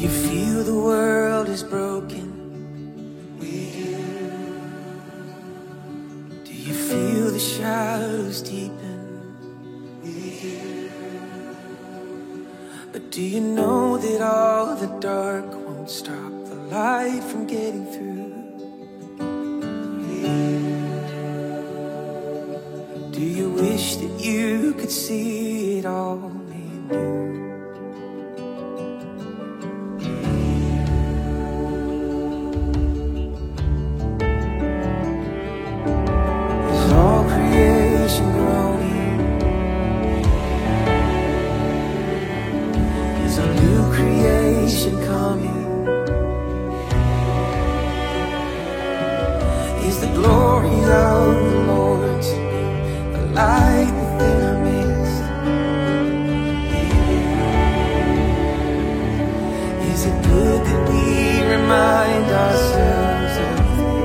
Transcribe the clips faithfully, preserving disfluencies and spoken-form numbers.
you feel the world is broken? We do. Do you feel the shadows deepen? We do. But do you know that all the dark won't stop the light from getting through? Do you wish that you could see it all made new? Is all creation groaning? Is a new creation coming? Is the glory of the Lord to be a light within our midst? Is it good that we remind ourselves of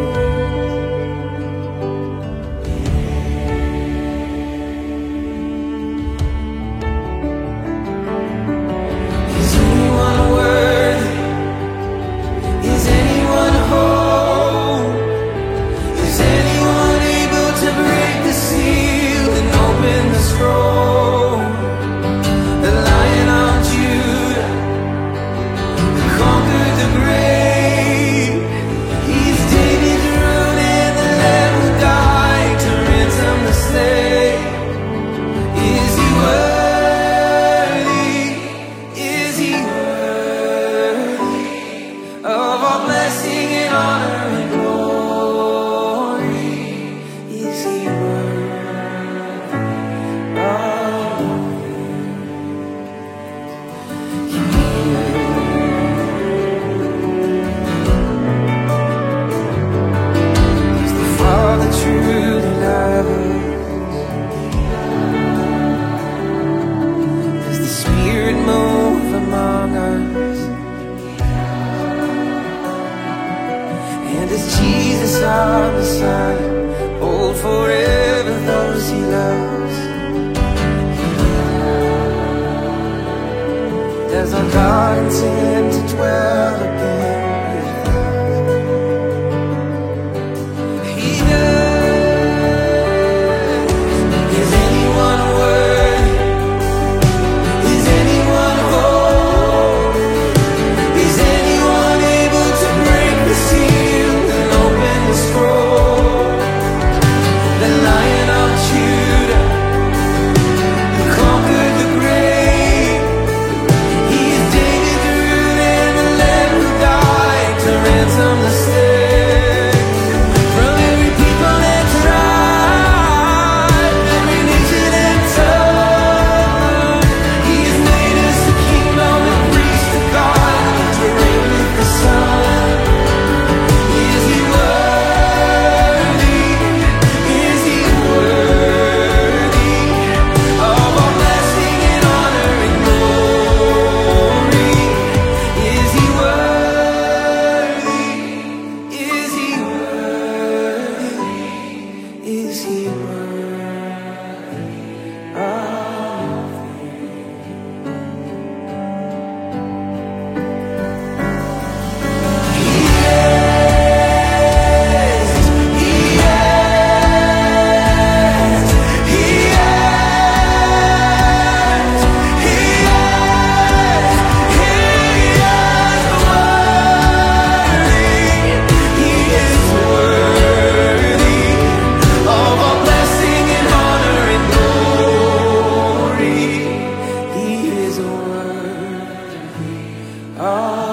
Is anyone worthy? Is anyone whole? Is anyone able to break the seal and open the scroll? The Lion of Judah, who conquered the grave. He's David's root and the Lamb who died to ransom the slave. Is he worthy? Is he worthy of all blessing and honor and glory? Is he worthy of Is the Father truly love us? Does the Spirit move among us? And is Jesus our Messiah hold forever those he loves? Does our God intend to dwell again with us? He does. Is anyone worthy? Is anyone whole? Is anyone able to break the seal and open the scroll? The Lion of Judah, who conquered the grave. He is David's root and the Lamb who died to ransom the slave. From every people and tribe, every nation and tongue, he has made us a kingdom and priests to God, to reign with the Son. Is he worthy? Is he worthy of all blessing and honor and glory? Is he worthy? Is he worthy? Is he worthy of Oh